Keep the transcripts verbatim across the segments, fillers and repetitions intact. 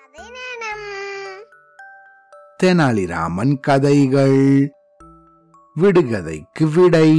கதை நேரம். தெனாலிராமன் கதைகள். விடுகதைக்கு விடை.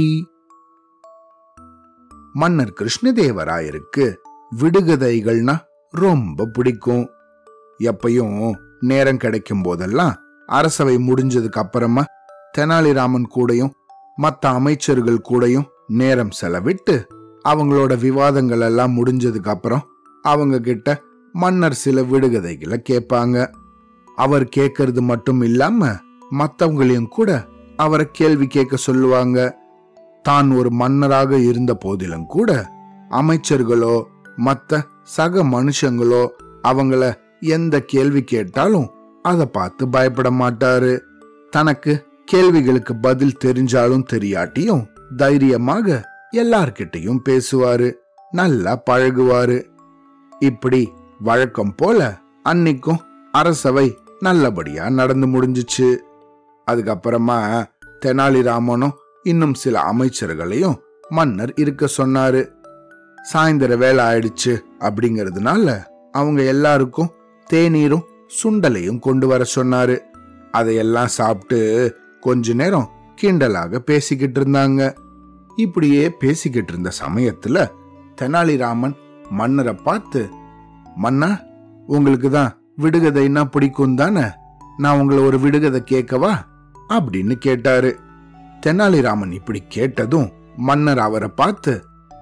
மன்னர் கிருஷ்ணதேவராயருக்கு விடுகதைகள்னா ரொம்ப பிடிக்கும். எப்பயும் நேரம் கிடைக்கும் போதெல்லாம் அரசவை முடிஞ்சதுக்கு அப்புறமா தெனாலிராமன் கூடயும் மற்ற அமைச்சர்கள் கூடயும் நேரம் செலவிட்டு அவங்களோட விவாதங்கள் எல்லாம் முடிஞ்சதுக்கு அப்புறம் அவங்க கிட்ட மன்னர் சில விடுகதைகளை கேட்பாங்க. அவர் கேட்கறது மட்டும் இல்லாம மற்றவங்களையும் கூட அவரை கேள்வி கேட்க சொல்லுவாங்க. தான் ஒரு மன்னராக இருந்த போதிலும் கூட அமைச்சர்களோ மற்ற சக மனுஷங்களோ அவங்கள எந்த கேள்வி கேட்டாலும் அதை பார்த்து பயப்பட மாட்டாரு. தனக்கு கேள்விகளுக்கு பதில் தெரிஞ்சாலும் தெரியாட்டியும் தைரியமாக எல்லார்கிட்டையும் பேசுவாரு, நல்லா பழகுவாரு. இப்படி வழக்கம் போல அன்னைக்கும் அரசவை நல்லபடியா நடந்து முடிஞ்சிச்சு. அதுக்கப்புறமா தெனாலிராமனும் இன்னும் சில அமைச்சர்களையும் மன்னர் இருக்க சொன்னாரு. சாயந்தர வேலை ஆயிடுச்சு அப்படிங்கறதுனால அவங்க எல்லாருக்கும் தேநீரும் சுண்டலையும் கொண்டு வர சொன்னாரு. அதையெல்லாம் சாப்பிட்டு கொஞ்ச நேரம் கிண்டலாக பேசிக்கிட்டு இருந்தாங்க. இப்படியே பேசிக்கிட்டு இருந்த சமயத்துல தெனாலிராமன் மன்னரை பார்த்து, மன்னா, உங்களுக்கு தான் விடுகதைன்னா பிடிக்கும் தானே, நான் உங்களை ஒரு விடுகதை கேட்கவா அப்படின்னு கேட்டாரு. தெனாலிராமன் இப்படி கேட்டதும் மன்னர் அவரை பார்த்து,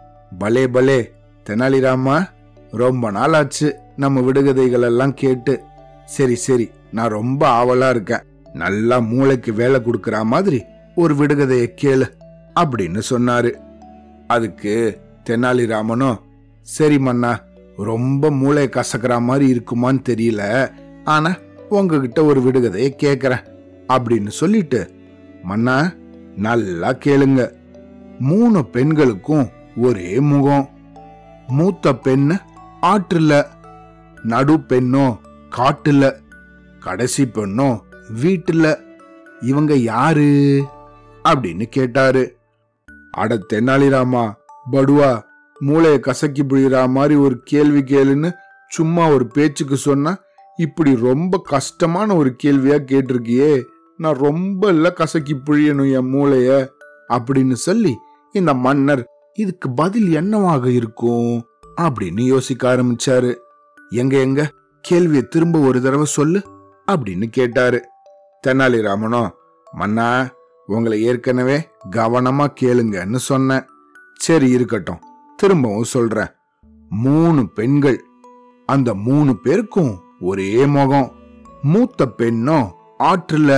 பலே பலே தெனாலிராமா, ரொம்ப நாள் ஆச்சு நம்ம விடுகதைகள் எல்லாம் கேட்டு. சரி சரி, நான் ரொம்ப ஆவலா இருக்கேன். நல்லா மூளைக்கு வேலை கொடுக்கற மாதிரி ஒரு விடுகதையை கேளு அப்படின்னு சொன்னாரு. அதுக்கு தெனாலிராமனும், சரி மன்னா, ரொம்ப மூளை கசக்கிற மாதிரி இருக்குமான்னு தெரியல, ஆனா உங்ககிட்ட ஒரு விடுகதையை கேக்குறேன் அப்படின்னு சொல்லிட்டு, மன்னா நல்லா கேளுங்க. மூணு பெண்களுக்கும் ஒரே முகம். மூத்த பெண்ணு ஆற்றுல, நடு பெண்ணோ காட்டுல, கடைசி பெண்ணோ வீட்டுல. இவங்க யாரு அப்படின்னு கேட்டாரு. அட தெனாலிராமா, படுவா, மூளைய கசக்கி புழிகிற மாதிரி ஒரு கேள்வி கேளுன்னு சும்மா ஒரு பேச்சுக்கு சொன்னா இப்படி ரொம்ப கஷ்டமான ஒரு கேள்வியா கேட்டிருக்கியே, நான் ரொம்ப இல்ல கசக்கி புழியணும் என் மூளைய அப்படின்னு சொல்லி இந்த மன்னர் இதுக்கு பதில் என்னவாக இருக்கும் அப்படின்னு யோசிக்க ஆரம்பிச்சாரு. எங்க எங்க கேள்வியை திரும்ப ஒரு தடவை சொல்லு அப்படின்னு கேட்டாரு. தெனாலிராமனோ, மன்னா, உங்களை ஏற்கனவே கவனமா கேளுங்கன்னு சொன்னேன். சரி இருக்கட்டும், திரும்பவும் சொல்றேன். மூணு பெண்கள், அந்த மூணு பேருக்கும் ஒரே முகம். மூத்த பெண்ணோ ஆற்றுல,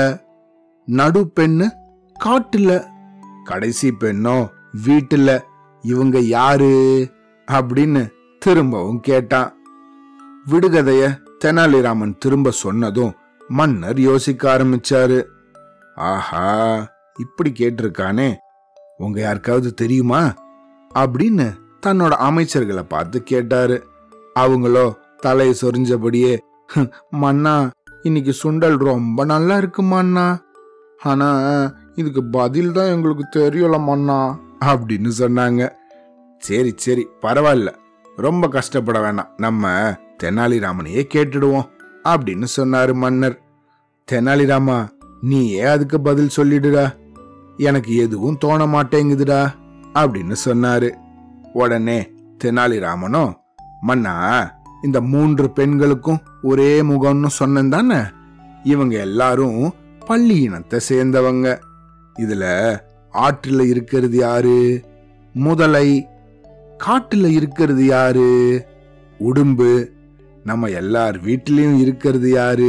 நடு பெண்ணு காட்டுல, கடைசி பெண்ணோ வீட்டுல. இவங்க யாரு அப்படின்னு திரும்பவும் கேட்டான். விடுகதைய தெனாலிராமன் திரும்ப சொன்னதும் மன்னர் யோசிக்க ஆரம்பிச்சாரு. ஆஹா, இப்படி கேட்டிருக்கானே, உங்க யாருக்காவது தெரியுமா அப்படின்னு தன்னோட அமைச்சர்களை பார்த்து கேட்டாரு. அவங்களோ தலையை சொரிஞ்சபடியே, மன்னா, இன்னைக்கு சுண்டல் ரொம்ப நல்லா இருக்கு மன்னா, ஆனா இதுக்கு பதில் தான் எங்களுக்கு தெரியல மன்னா அப்படின்னு சொன்னாங்க. சரி சரி, பரவாயில்ல, ரொம்ப கஷ்டப்பட வேணாம், நம்ம தெனாலிராமனையே கேட்டுடுவோம் அப்படின்னு சொன்னாரு மன்னர். தெனாலிராமா, நீயே அதுக்கு பதில் சொல்லிடுடா, எனக்கு எதுவும் தோண மாட்டேங்குதுடா அப்படின்னு சொன்னாரு. உடனே தெனாலிராமனோ, மன்னா, இந்த மூன்று பெண்களுக்கும் ஒரே முகம்னு சொன்னேன் தானே, இவங்க எல்லாரும் பள்ளி இனத்தை சேர்ந்தவங்க. இதுல ஆற்றுல இருக்கிறது யாரு முதலை, காட்டுல இருக்கிறது யாரு உடும்பு, நம்ம எல்லார் வீட்டிலையும் இருக்கிறது யாரு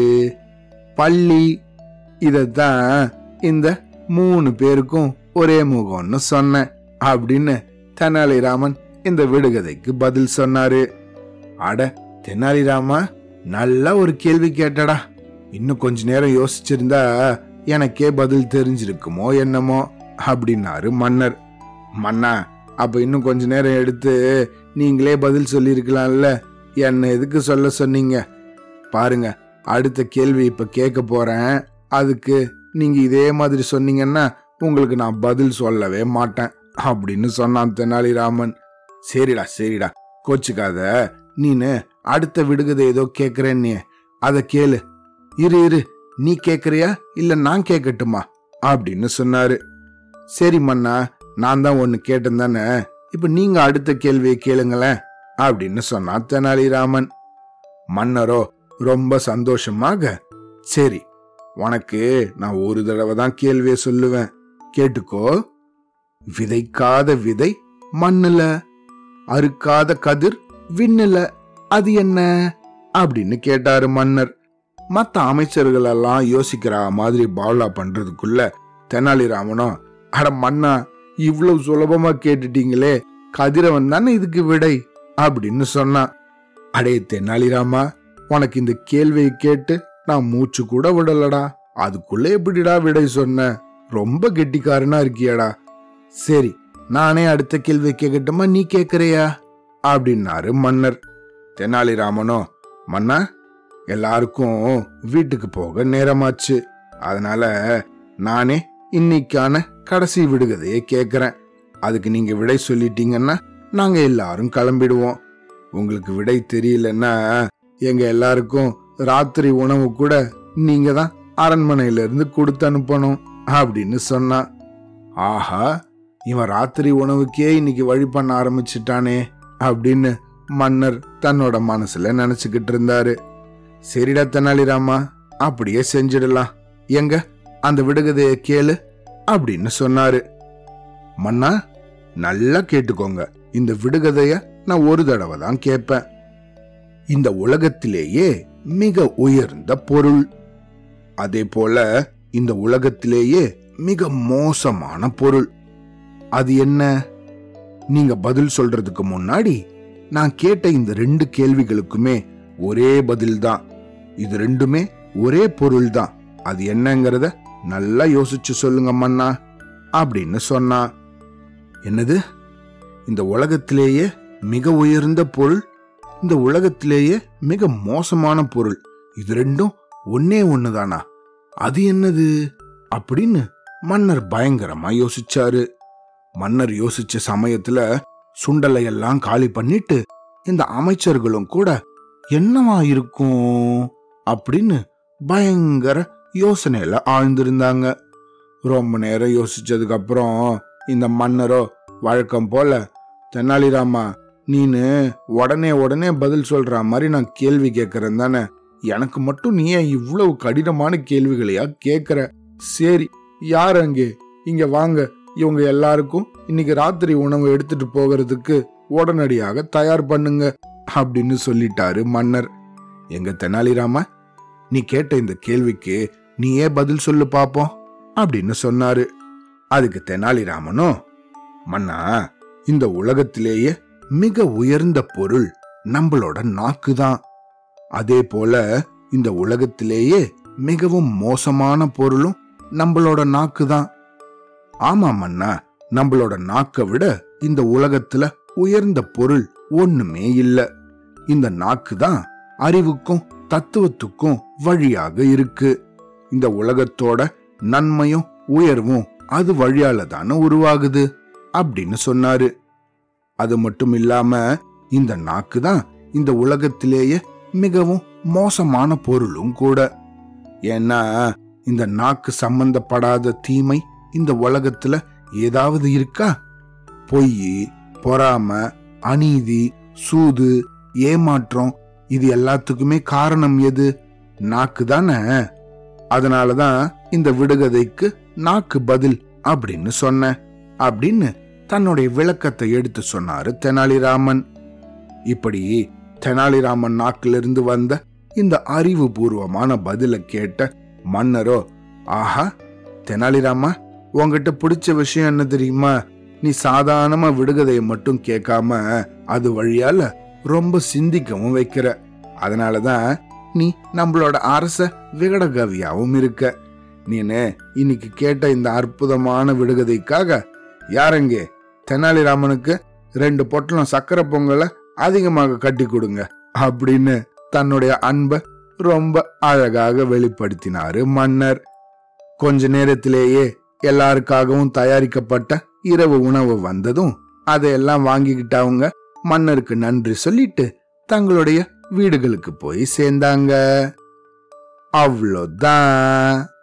பள்ளி. இதத்தான் இந்த மூணு பேருக்கும் ஒரே முகம்னு சொன்னேன் அப்படின்னு தெனாலிராமன் இந்த விடுகதைக்கு பதில் சொன்னாரு. அட தெனாலிராமா, நல்ல ஒரு கேள்வி கேட்டடா. இன்னும் கொஞ்ச நேரம் யோசிச்சிருந்தா எனக்கே பதில் தெரிஞ்சிருக்குமோ என்னமோ அப்படின்னாரு மன்னர். மன்னா, அப்ப இன்னும் கொஞ்ச நேரம் எடுத்து நீங்களே பதில் சொல்லிருக்கலாம்ல, என்ன எதுக்கு சொல்ல சொன்னீங்க? பாருங்க, அடுத்த கேள்வி இப்ப கேட்க போறேன். அதுக்கு நீங்க இதே மாதிரி சொன்னீங்கன்னா உங்களுக்கு நான் பதில் சொல்லவே மாட்டேன் அப்படின்னு சொன்னான் தெனாலிராமன். சரிடா சரிடா, கோச்சுக்காத, நீனு அடுத்த விடுகதை ஏதோ கேக்குறேன்னு அத கேளு. இரு இரு நீ கேக்குறியா இல்ல நான் கேட்கட்டுமா அப்படின்னு சொன்னாரு. சரி மன்னா, நான் தான் ஒன்னு கேட்டேன் தானே, இப்ப நீங்க அடுத்த கேள்வியை கேளுங்களேன் அப்படின்னு சொன்னா தெனாலிராமன். மன்னரோ ரொம்ப சந்தோஷமாக, சரி உனக்கு நான் ஒரு தடவை தான் கேள்வியை சொல்லுவேன், கேட்டுக்கோ. விதைக்காத விதை மண்ணுல, அறுக்காத கதிர் விண்ணுல, அது என்ன அப்படின்னு கேட்டாரு மன்னர். மத்த அமைச்சர்கள் எல்லாம் யோசிக்கிற மாதிரி பாவலா பண்றதுக்குள்ள தெனாலிராமனும், அட மன்னா இவ்வளவு சுலபமா கேட்டுட்டீங்களே, கதிரவன் தானே இதுக்கு விடை அப்படின்னு சொன்னான். அடே தெனாலிராமா, உனக்கு இந்த கேள்வியை கேட்டு நான் மூச்சு கூட விடலடா, அதுக்குள்ள எப்படிடா விடை சொன்ன, ரொம்ப கெட்டிக்காரனா இருக்கியடா. சரி நானே அடுத்த கேள்வி கேட்கட்டுமா, நீ கேக்குறியா அப்படின்னாரு மன்னர். தெனாலிராமனோ, மன்னா எல்லாருக்கும் வீட்டுக்கு போக நேரமாச்சு, அதனால நானே இன்னைக்கான கடைசி விடுகதையை கேக்குறேன். அதுக்கு நீங்க விடை சொல்லிட்டீங்கன்னா நாங்க எல்லாரும் கிளம்பிடுவோம். உங்களுக்கு விடை தெரியலன்னா எங்க எல்லாருக்கும் ராத்திரி உணவு கூட நீங்க தான் அரண்மனையில இருந்து கொடுத்து அனுப்பணும் அப்படின்னு சொன்னா. ஆஹா, இவன் ராத்திரி உணவுக்கே இன்னைக்கு வழி பண்ண ஆரம்பிச்சுட்டானே அப்படின்னு மன்னர் தன்னோட மனசுல நினைச்சுக்கிட்டு இருந்தாரு. சரிடா தெனாலிராமா, அப்படியே செஞ்சிடலாம், எங்க அந்த விடுகதைய கேளு அப்படின்னு சொன்னாரு. மன்னா நல்லா கேட்டுக்கோங்க, இந்த விடுகதைய நான் ஒரு தடவை தான் கேட்பேன். இந்த உலகத்திலேயே மிக உயர்ந்த பொருள், அதே போல இந்த உலகத்திலேயே மிக மோசமான பொருள், அது என்ன? நீங்க பதில் சொல்றதுக்கு முன்னாடி நான் கேட்ட இந்த ரெண்டு கேள்விகளுக்குமே ஒரே பதில் தான், இது ரெண்டுமே ஒரே பொருள் தான், அது என்னங்கறத நல்லா யோசிச்சு சொல்லுங்க மன்னா அப்படின்னு சொன்னா. என்னது? இந்த உலகத்திலேயே மிக உயர்ந்த பொருள், இந்த உலகத்திலேயே மிக மோசமான பொருள், இது ரெண்டும் ஒன்னே ஒண்ணுதானா? அது என்னது அப்படின்னு மன்னர் பயங்கரமா யோசிச்சாரு. மன்னர் யோசிச்ச சமயத்துல சுண்டலை எல்லாம் காலி பண்ணிட்டு இந்த அமைச்சர்களும் கூட என்னவா இருக்கும் அப்படின்னு பயங்கர யோசனையில ஆழ்ந்திருந்தாங்க. ரொம்ப நேரம் யோசிச்சதுக்கு அப்புறம் இந்த மன்னரோ வழக்கம் போல, தெனாலிராமா நீனு உடனே உடனே பதில் சொல்ற மாதிரி நான் கேள்வி கேட்கறேன் தானே, எனக்கு மட்டும் நீ ஏன் இவ்வளவு கடினமான கேள்விகளையா கேக்குற? சரி யார் அங்கே, இங்க வாங்க, இவங்க எல்லாருக்கும் இன்னைக்கு ராத்திரி உணவு எடுத்துட்டு போகிறதுக்கு உடனடியாக தயார் பண்ணுங்க அப்படின்னு சொல்லிட்டாரு மன்னர். எங்க தெனாலிராமா, நீ கேட்ட இந்த கேள்விக்கு நீயே பதில் சொல்லு பாப்போம் அப்படின்னு சொன்னாரு. அதுக்கு தெனாலிராமனும், மன்னா இந்த உலகத்திலேயே மிக உயர்ந்த பொருள் நம்மளோட நாக்கு தான், அதே போல இந்த உலகத்திலேயே மிகவும் மோசமான பொருளும் நம்மளோட நாக்கு தான். ஆமா மன்னா, நம்மளோட நாக்கை விட இந்த உலகத்துல உயர்ந்த பொருள் ஒண்ணுமே இல்ல. இந்த நாக்கு தான் அறிவுக்கும் தத்துவத்துக்கும் வழியாக இருக்கு. இந்த உலகத்தோட நன்மையும் உயர்வும் அது வழியால தானே உருவாகுது அப்படின்னு சொன்னாரு. அது மட்டும் இல்லாம இந்த நாக்கு தான் இந்த உலகத்திலேயே மிகவும் மோசமான பொருளும் கூட. ஏன்னா இந்த நாக்கு சம்பந்தப்படாத தீமை இந்த உலகத்துல ஏதாவது இருக்கா? பொய், பொறாம, அநீதி, சூது, ஏமாற்றம், இது எல்லாத்துக்குமே காரணம் எது? நாக்கு தானே. அதனாலதான் இந்த விடுகதைக்கு நாக்கு பதில் அப்படின்னு சொன்ன அப்படின்னு தன்னுடைய விளக்கத்தை எடுத்து சொன்னாரு தெனாலிராமன். இப்படி தெனாலிராமன் நாக்கிலிருந்து வந்த இந்த அறிவு பூர்வமான பதில கேட்ட மன்னரோ, ஆஹா தெனாலிராமா, உங்ககிட்ட பிடிச்ச விஷயம் என்ன தெரியுமா? நீ சாதாரணமா விடுகதையை மட்டும் கேட்காம அது வழியால ரொம்ப சிந்திக்கவும் வைக்கிற. அதனாலதான் நீ நம்மளோட அரச விகடகவியாவும் இருக்க. நீனு இன்னைக்கு கேட்ட இந்த அற்புதமான விடுகதைக்காக யாரங்கே தெனாலிராமனுக்கு ரெண்டு பொட்டலம் சக்கரை பொங்கலை அதிகமாக கட்டி கொடுங்க அப்படின்னு தன்னுடைய அன்பை ரொம்ப அழகாக வெளிப்படுத்தினாரு மன்னர். கொஞ்ச நேரத்திலேயே எல்லாருக்காகவும் தயாரிக்கப்பட்ட இரவு உணவு வந்ததும் அதையெல்லாம் வாங்கிக்கிட்டவங்க மன்னருக்கு நன்றி சொல்லிட்டு தங்களுடைய வீடுகளுக்கு போய் சேர்ந்தாங்க. அவ்வளோதான்.